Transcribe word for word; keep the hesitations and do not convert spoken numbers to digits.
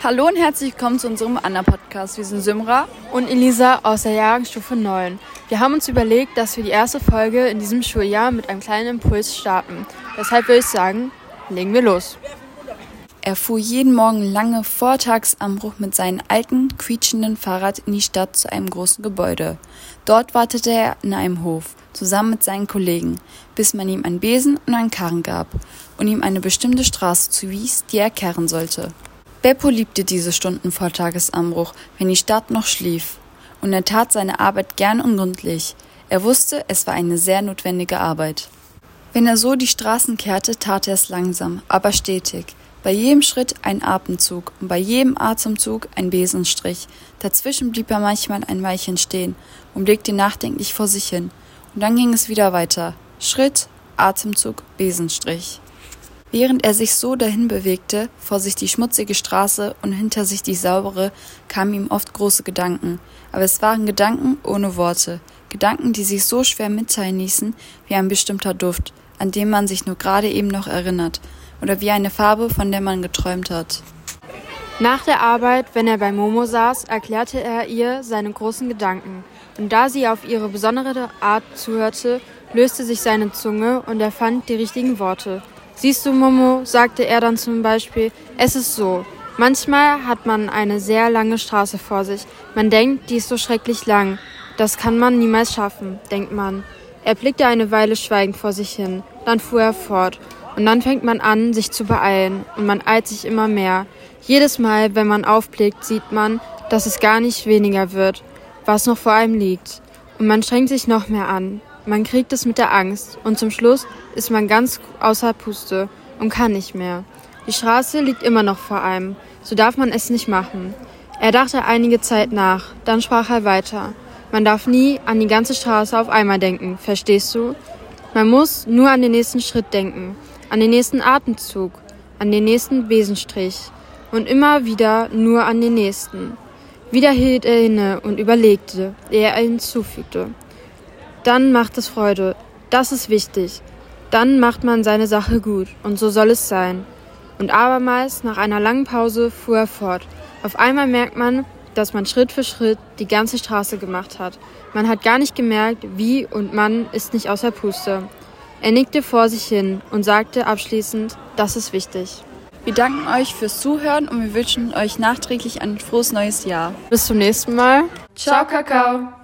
Hallo und herzlich willkommen zu unserem Anna-Podcast. Wir sind Symra und Elisa aus der Jahrgangsstufe neun. Wir haben uns überlegt, dass wir die erste Folge in diesem Schuljahr mit einem kleinen Impuls starten. Deshalb würde ich sagen, legen wir los. Er fuhr jeden Morgen lange vor Tagesanbruch mit seinem alten, quietschenden Fahrrad in die Stadt zu einem großen Gebäude. Dort wartete er in einem Hof, zusammen mit seinen Kollegen, bis man ihm einen Besen und einen Karren gab und ihm eine bestimmte Straße zuwies, die er kehren sollte. Beppo liebte diese Stunden vor Tagesanbruch, wenn die Stadt noch schlief, und er tat seine Arbeit gern und gründlich. Er wusste, es war eine sehr notwendige Arbeit. Wenn er so die Straßen kehrte, tat er es langsam, aber stetig. Bei jedem Schritt ein Atemzug und bei jedem Atemzug ein Besenstrich. Dazwischen blieb er manchmal ein Weilchen stehen und blickte nachdenklich vor sich hin. Und dann ging es wieder weiter. Schritt, Atemzug, Besenstrich. Während er sich so dahin bewegte, vor sich die schmutzige Straße und hinter sich die saubere, kamen ihm oft große Gedanken. Aber es waren Gedanken ohne Worte. Gedanken, die sich so schwer mitteilen ließen, wie ein bestimmter Duft, an den man sich nur gerade eben noch erinnert. Oder wie eine Farbe, von der man geträumt hat. Nach der Arbeit, wenn er bei Momo saß, erklärte er ihr seine großen Gedanken. Und da sie auf ihre besondere Art zuhörte, löste sich seine Zunge und er fand die richtigen Worte. Siehst du, Momo, sagte er dann zum Beispiel, es ist so. Manchmal hat man eine sehr lange Straße vor sich. Man denkt, die ist so schrecklich lang. Das kann man niemals schaffen, denkt man. Er blickte eine Weile schweigend vor sich hin. Dann fuhr er fort. Und dann fängt man an, sich zu beeilen. Und man eilt sich immer mehr. Jedes Mal, wenn man aufblickt, sieht man, dass es gar nicht weniger wird, was noch vor einem liegt. Und man strengt sich noch mehr an. Man kriegt es mit der Angst und zum Schluss ist man ganz außer Puste und kann nicht mehr. Die Straße liegt immer noch vor einem, so darf man es nicht machen. Er dachte einige Zeit nach, dann sprach er weiter. Man darf nie an die ganze Straße auf einmal denken, verstehst du? Man muss nur an den nächsten Schritt denken, an den nächsten Atemzug, an den nächsten Besenstrich und immer wieder nur an den nächsten. Wieder hielt er inne und überlegte, ehe er hinzufügte. Dann macht es Freude. Das ist wichtig. Dann macht man seine Sache gut. Und so soll es sein. Und abermals, nach einer langen Pause, fuhr er fort. Auf einmal merkt man, dass man Schritt für Schritt die ganze Straße gemacht hat. Man hat gar nicht gemerkt, wie, und man ist nicht außer Puste. Er nickte vor sich hin und sagte abschließend, das ist wichtig. Wir danken euch fürs Zuhören und wir wünschen euch nachträglich ein frohes neues Jahr. Bis zum nächsten Mal. Ciao, Kakao!